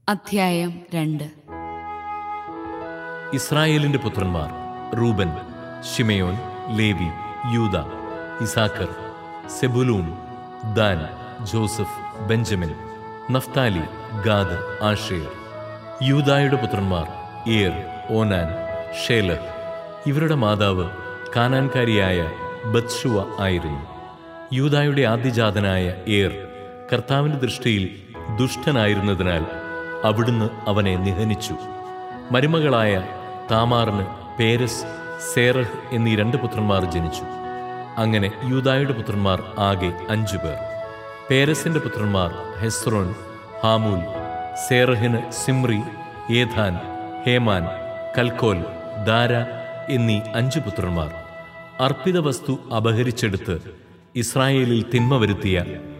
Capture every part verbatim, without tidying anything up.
അധ്യായം രണ്ട്. ഇസ്രായേലിന്റെ പുത്രന്മാർ റൂബൻ, ശിമെയോൻ, ലേവി, യൂദ, Issachar, Zebulun, Dan, Joseph, Benjamin, Naphtali, Gad, Asher. യൂദായുടെ പുത്രന്മാർ ഏർ, ഓനാൻ, ഷേലഹ്. ഇവരുടെ മാതാവ് കാനാൻകാരിയായ ബത്ശുവ ആയിരുന്നു. യൂദായുടെ ആദ്യജാതനായ ഏർ കർത്താവിന്റെ ദൃഷ്ടിയിൽ ദുഷ്ടനായിരുന്നതിനാൽ അവിടുന്ന് അവനെ നിഹനിച്ചു. മരുമകളായ താമാറിന് പേരസ്, സേറഹ് എന്നീ രണ്ട് പുത്രന്മാർ ജനിച്ചു. അങ്ങനെ യൂദായുടെ പുത്രന്മാർ ആകെ അഞ്ചു പേർ. പേരസിന്റെ പുത്രന്മാർ ഹെസ്രോൻ, ഹാമൂൽ. സേറഹിന് Zimri, Ethan, Heman, Calcol, Dara എന്നീ അഞ്ചു പുത്രന്മാർ. അർപ്പിത വസ്തു അപഹരിച്ചെടുത്ത് ഇസ്രായേലിൽ തിന്മ വരുത്തിയ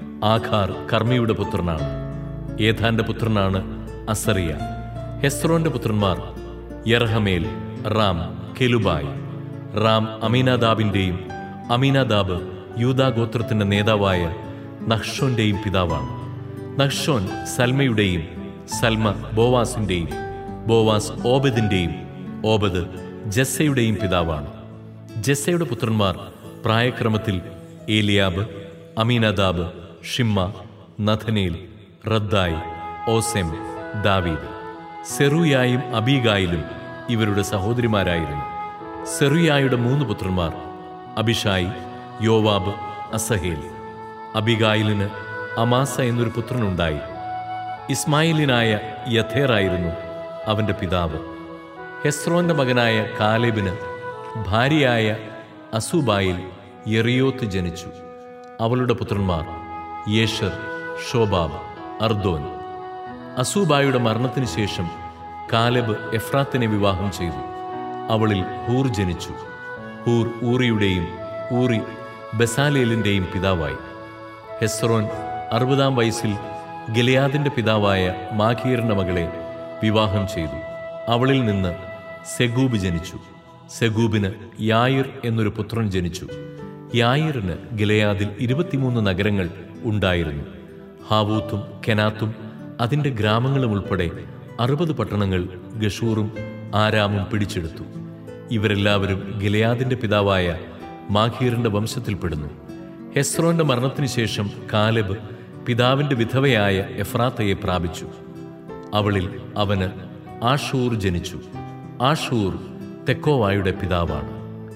ആഖാർ കർമ്മിയുടെ പുത്രനാണ്. ഏഥാന്റെ പുത്രനാണ് അസറിയ. ഹെസ്രോന്റെ പുത്രന്മാർ യർഹമേൽ, റാം, കെലുബായ്. റാം അമീനാദാബിന്റെയും അമീനാദാബ് യൂദാഗോത്രത്തിന്റെ നേതാവായ നഹ്ഷോന്റെയും പിതാവാണ്. നഹ്ഷോൻ സൽമയുടെയും സൽമ ബോവാസിന്റെയും ബോവാസ് ഓബദിന്റെയും ഓബദ് ജസ്സയുടെയും പിതാവാണ്. ജസ്സയുടെ പുത്രന്മാർ പ്രായക്രമത്തിൽ ഏലിയാബ്, അമീനാദാബ്, ഷിമ്മ, നഥനേൽ, റദ്ദായ്, ഓസെം, ദാവീദ്. സെറൂയായും അബീഗായിലും ഇവരുടെ സഹോദരിമാരായിരുന്നു. സെറൂയായുടെ മൂന്ന് പുത്രന്മാർ അബിഷായി, യോവാബ്, അസഹേൽ. അബിഗായിലിന് അമാസ എന്നൊരു പുത്രനുണ്ടായി. ഇസ്മായിലിനായ യഥേറായിരുന്നു അവന്റെ പിതാവ്. ഹെസ്രോന്റെ മകനായ കാലേബിന് ഭാര്യയായ അസൂബായിൽ യെറിയോത്ത് ജനിച്ചു. അവളുടെ പുത്രന്മാർ യേഷർ, ഷോബാബ്, അർദോൻ. അസൂബായുടെ മരണത്തിന് ശേഷം കാലെബ് എഫ്രാത്തിനെ വിവാഹം ചെയ്തു. അവളിൽ ഹൂർ ജനിച്ചു. ഹൂർ ഊറിയുടെയും ഊറി ബസാലേലിന്റെയും പിതാവായി. ഹെസ്രോൻ അറുപതാം വയസ്സിൽ ഗിലെയാദിന്റെ പിതാവായ മാഖീറിന്റെ മകളെ വിവാഹം ചെയ്തു. അവളിൽ നിന്ന് സെഗൂബ് ജനിച്ചു. സെഗൂബിന് യായിർ എന്നൊരു പുത്രൻ ജനിച്ചു. യായിറിന് ഗിലെയാദിൽ ഇരുപത്തിമൂന്ന് നഗരങ്ങൾ ഉണ്ടായിരുന്നു. ഹാവൂത്തും കെനാത്തും അതിന്റെ ഗ്രാമങ്ങളും ഉൾപ്പെടെ അറുപത് പട്ടണങ്ങൾ ഗഷൂറും ആരാമും പിടിച്ചെടുത്തു. ഇവരെല്ലാവരും ഗിലെയാദിന്റെ പിതാവായ മാഖീറിന്റെ വംശത്തിൽപ്പെടുന്നു. ഹെസ്രോന്റെ മരണത്തിന് ശേഷം കാലെബ് പിതാവിന്റെ വിധവയായ എഫ്രാത്തയെ പ്രാപിച്ചു. അവളിൽ അവന് ആഷൂർ ജനിച്ചു. ആഷൂർ തെക്കോവായുടെ പിതാവാണ്.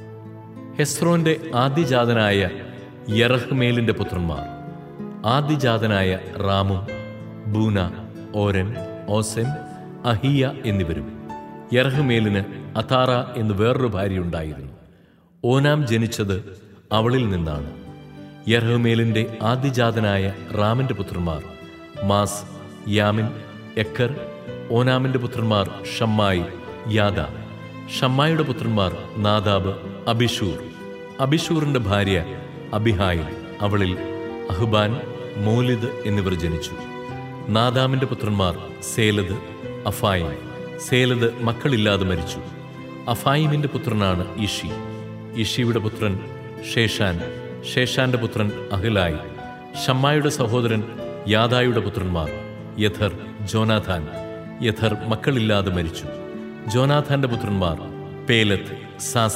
ഹെസ്രോന്റെ ആദ്യജാതനായ യറഹ്മേലിന്റെ പുത്രന്മാർ ആദ്യജാതനായ റാമും, ബൂന, ഓരൻ, ഓസെൻ, അഹിയ എന്നിവരും. യറഹ്മേലിന് അതാറ എന്ന് വേറൊരു ഭാര്യയുണ്ടായിരുന്നു. ഓനാം ജനിച്ചത് അവളിൽ നിന്നാണ്. യറഹ്മേലിന്റെ ആദ്യജാതനായ റാമിന്റെ പുത്രന്മാർ മാസ്, യാമിൻ, എക്കർ. ഓനാമിന്റെ പുത്രന്മാർ ഷമ്മായി, യാദ. ഷമ്മായിയുടെ പുത്രന്മാർ നാദാബ്, അബിഷൂർ. അബിഷൂറിന്റെ ഭാര്യ അബിഹായിൽ. അവളിൽ അഹ്ബാൻ, മോലിദ് എന്നിവർ ജനിച്ചു. നാദാമിന്റെ പുത്രന്മാർ സേലദ്, അഫായിം. സേലദ് മക്കളില്ലാതെ മരിച്ചു. അഫായിമിന്റെ പുത്രനാണ് ഇഷി. ഇഷിയുടെ പുത്രൻ ഷേഷാൻ. ഷേഷാന്റെ പുത്രൻ അഹ്ലായി. ഷമ്മായുടെ സഹോദരൻ യാദായുടെ പുത്രന്മാർ യഥർ, ജോനാഥാൻ. യഥർ മക്കളില്ലാതെ മരിച്ചു. ജോനാഥാന്റെ പുത്രന്മാർ പേലത്ത്, സാസ.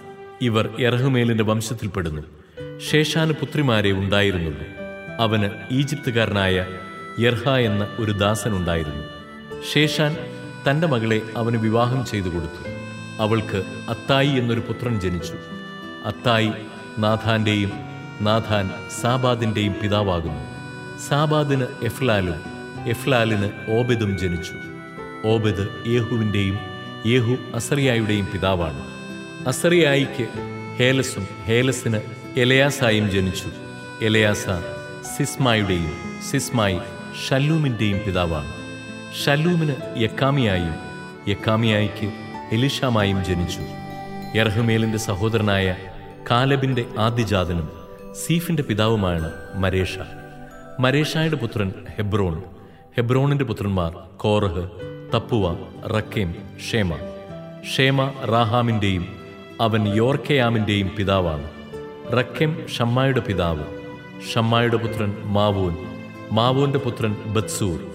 ഇവർ യറഹ്മേലിന്റെ വംശത്തിൽപ്പെടുന്നു. ഷേഷാന് പുത്രിമാരെ ഉണ്ടായിരുന്നുള്ളൂ. അവന് ഈജിപ്തുകാരനായ യർഹ എന്ന ഒരു ദാസനുണ്ടായിരുന്നു. ഷേഷാൻ തന്റെ മകളെ അവന് വിവാഹം ചെയ്തു കൊടുത്തു. അവൾക്ക് അത്തായി എന്നൊരു പുത്രൻ ജനിച്ചു. അത്തായി നാഥാന്റെയും നാഥാൻ സാബാദിന്റെയും പിതാവാകുന്നു. സാബാദിന് എഫ്ലാലും എഫ്ലാലിന് ഓബെദും ജനിച്ചു. ഓബെദ് യേഹുവിന്റെയും യേഹു അസറിയായുടെയും പിതാവാണ്. അസറിയായിക്ക് ഹേലസും ഹേലസിന് എലയാസായും ജനിച്ചു. എലയാസ സിസ്മായുടെയും സിസ്മായി ഷല്ലൂമിന്റെയും പിതാവാണ്. ഷല്ലൂമിന് യക്കാമിയായും യക്കാമിയായിക്ക് എലിഷാമായും ജനിച്ചു. യർഹ്മേലിന്റെ സഹോദരനായ കാലെബിന്റെ ആദ്യജാതനും സീഫിന്റെ പിതാവുമാണ് മരേഷ. മരേഷായുടെ പുത്രൻ ഹെബ്രോൺ. ഹെബ്രോണിന്റെ പുത്രന്മാർ കോറഹ്, തപ്പുവ, റക്കേം, ഷേമ. ഷേമ റാഹാമിന്റെയും അവൻ യോർക്കയാമിന്റെയും പിതാവാണ്. റക്കേം ഷമ്മായുടെ പിതാവ്. ഷമ്മായുടെ പുത്രൻ മാവോൻ. മാവോന്റെ പുത്രൻ ബത്സൂർ.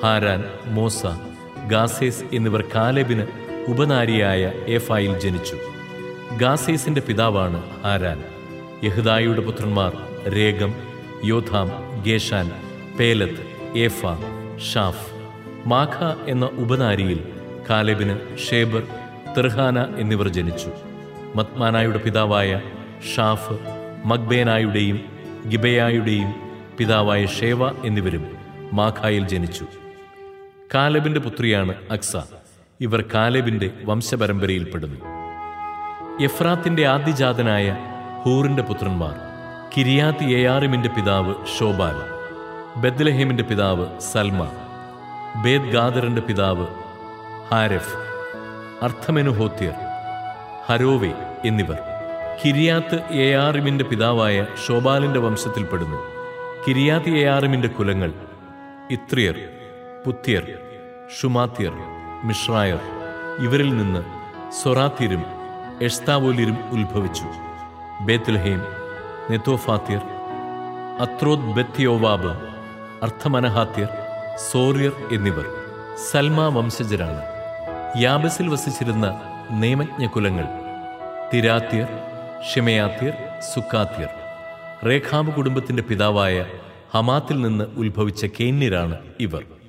ഹാരാൻ, മോസ, ഗാസേസ് എന്നിവർ കാലേബിന് ഉപനാരിയായ ഏഫായിൽ ജനിച്ചു. ഗാസേസിന്റെ പിതാവാണ് ഹാരാൻ. യഹ്ദായുടെ പുത്രന്മാർ രേഗം, യോഥാം, ഗേഷാൻ, പേലത്ത്, ഏഫ, ഷാഫ്. മാഖ എന്ന ഉപനാരിയിൽ കാലേബിന് ഷേബർ, തിർഹാന എന്നിവർ ജനിച്ചു. മത്മാനായുടെ പിതാവായ ഷാഫ് മഗ്ബേനായുടെയും ഗിബയായുടെയും പിതാവായ ഷേവ എന്നിവരും മാഖായിൽ ജനിച്ചു. കാലേബിന്റെ പുത്രിയാണ് അക്സ. ഇവർ കാലേബിന്റെ വംശപരമ്പരയിൽപ്പെടുന്നു. എഫ്രാത്തിന്റെ ആദ്യജാതനായ ഹൂറിന്റെ പുത്രന്മാർ കിരിയാത്ത് യെയാറിമിന്റെ പിതാവ് ഷോബാൽ, ബെത്ലഹേമിന്റെ പിതാവ് സൽമ, ബേത് ഗാദറിന്റെ പിതാവ് ഹാരെഫ്, അർത്ഥമെനുഹോത്യർ, ഹരോവെ എന്നിവർ. കിരിയാത്ത് യെയാറിമിന്റെ പിതാവായ ഷോബാലിന്റെ വംശത്തിൽപ്പെടുന്നു. കിരിയാത്ത് യെയാറിമിന്റെ കുലങ്ങൾ ഇത്രിയർ, പുത്യർ, ഷുമാത്യർ, മിഷ്രായർ. ഇവരിൽ നിന്ന് സൊറാത്യരും എഷ്താവോലിരും ഉത്ഭവിച്ചു. ബേത്ലഹേം, നെത്തോഫാത്യർ, അത്രോത് ബെത്യോവാബ്, അർത്ഥമനഹാത്യർ, സോര്യർ എന്നിവർ സൽമ വംശജരാണ്. യാബസിൽ വസിച്ചിരുന്ന നേമജ്ഞ കുലങ്ങൾ തിരാത്യർ, ഷിമയാത്യർ, സുക്കാത്യർ. റേഖാബ് കുടുംബത്തിന്റെ പിതാവായ ഹമാത്തിൽ നിന്ന് ഉത്ഭവിച്ച കേന്യരാണ് ഇവർ.